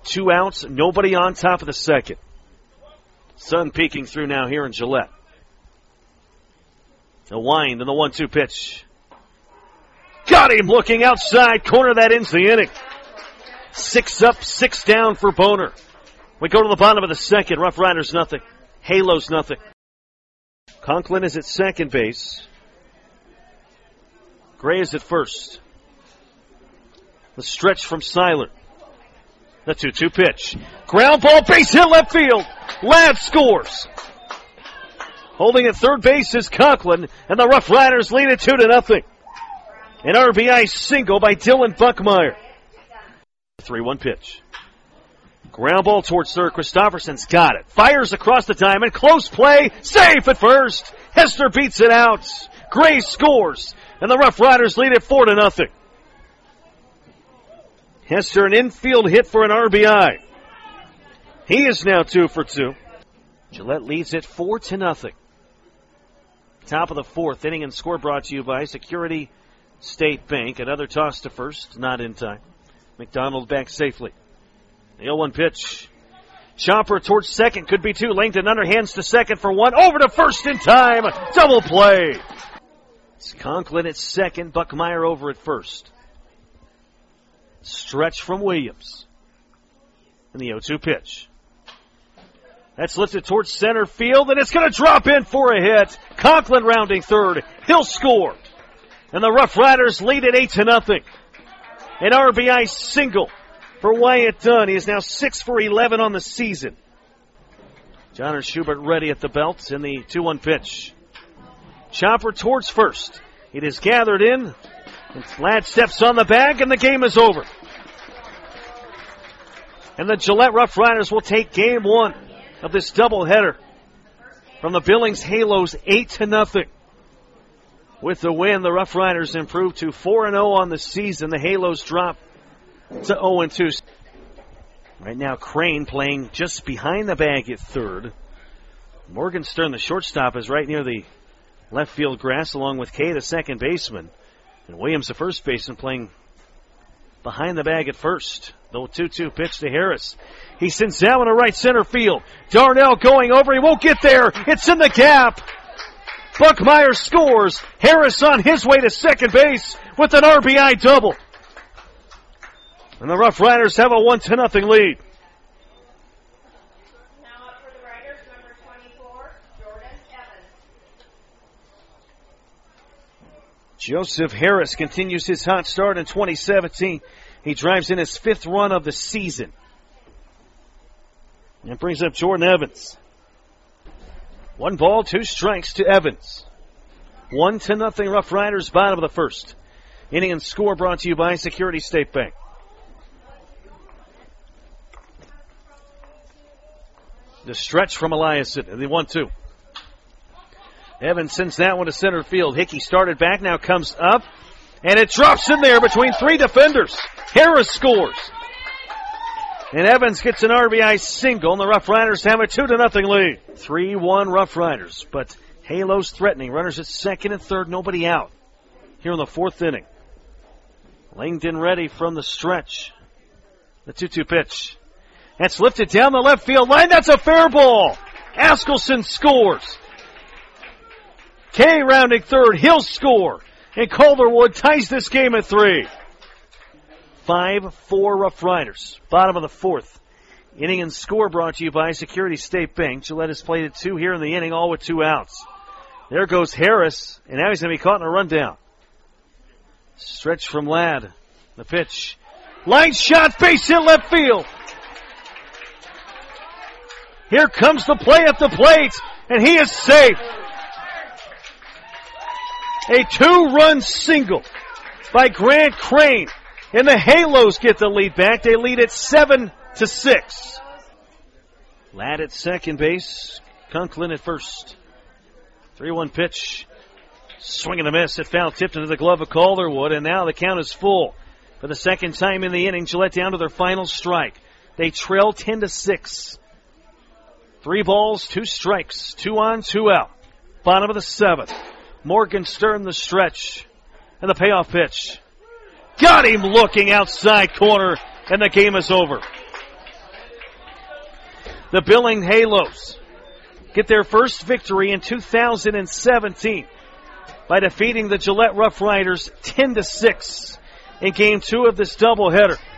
2 outs, nobody on top of the second. Sun peeking through now here in Gillette. A wind and the 1-2 pitch. Got him looking outside corner. That ends the inning. 6 up, 6 down for Boner. We go to the bottom of the second. Rough Riders nothing. Halos nothing. Conklin is at second base. Gray is at first. The stretch from Seiler. The 2-2 pitch. Ground ball, base hit left field. Ladd scores. Holding at third base is Conklin, and the Rough Riders lead it 2-0. An RBI single by Dylan Buckmeyer. 3-1 pitch. Ground ball towards third. Christopherson's got it. Fires across the diamond. Close play. Safe at first. Hester beats it out. Gray scores, and the Rough Riders lead it 4-0. Hester, an infield hit for an RBI. He is now 2 for 2. Gillette leads it 4-0. Top of the fourth inning, and score brought to you by Security State Bank. Another toss to first, not in time. McDonald back safely. The 0-1 pitch. Chopper towards second, could be 2. Langdon underhands to second for 1. Over to first in time. Double play. It's Conklin at second, Buckmeyer over at first. Stretch from Williams. And the 0-2 pitch. That's lifted towards center field, and it's going to drop in for a hit. Conklin rounding third. He'll score. And the Rough Riders lead at 8-0. An RBI single for Wyatt Dunn. He is now 6 for 11 on the season. Jonner Schubert ready at the belt in the 2-1 pitch. Chopper towards first. It is gathered in. And Ladd steps on the bag, and the game is over. And the Gillette Rough Riders will take game 1 of this doubleheader from the Billings Halos 8-0. With the win, the Rough Riders improve to 4-0 on the season. The Halos drop to 0-2. Right now, Crane playing just behind the bag at third. Morgenstern, the shortstop, is right near the left field grass, along with Kay, the second baseman. And Williams, the first baseman, playing behind the bag at first. The 2-2 pitch to Harris. He sends that one to right center field. Darnell going over. He won't get there. It's in the gap. Buckmeyer scores. Harris on his way to second base with an RBI double. And the Rough Riders have a 1-0 lead. Now up for the Riders, number 24, Jordan Evans. Joseph Harris continues his hot start in 2017. He drives in his 5th run of the season. And brings up Jordan Evans. 1 ball, 2 strikes to Evans. 1-0 Rough Riders, bottom of the first. Inning and score brought to you by Security State Bank. The stretch from Eliason, and the 1-2. Evans sends that one to center field. Hickey started back, now comes up, and it drops in there between 3 defenders. Harris scores. And Evans gets an RBI single, and the Rough Riders have a 2-0 lead. 3-1 Rough Riders, but Halos threatening. Runners at second and third, nobody out here in the 4th inning. Langdon ready from the stretch. The 2-2 pitch. That's lifted down the left field line. That's a fair ball. Askelson scores. Kay rounding third. He'll score. And Calderwood ties this game at 3. 5-4 Rough Riders. Bottom of the 4th. Inning and score brought to you by Security State Bank. Gillette has played at 2 here in the inning, all with 2 outs. There goes Harris, and now he's going to be caught in a rundown. Stretch from Ladd. The pitch. Line shot, base hit left field. Here comes the play at the plate, and he is safe. A 2-run single by Grant Crane. And the Halos get the lead back. They lead at 7-6. Ladd at second base. Conklin at first. 3-1 pitch. Swing and a miss. It foul tipped into the glove of Calderwood. And now the count is full. For the second time in the inning, Gillette down to their final strike. They trail 10-6. 3 balls, 2 strikes. 2 on, 2 out. Bottom of the 7th. Morgenstern the stretch. And the payoff pitch. Got him looking outside corner, and the game is over. The Billings Halos get their first victory in 2017 by defeating the Gillette Rough Riders 10-6 in Game 2 of this doubleheader.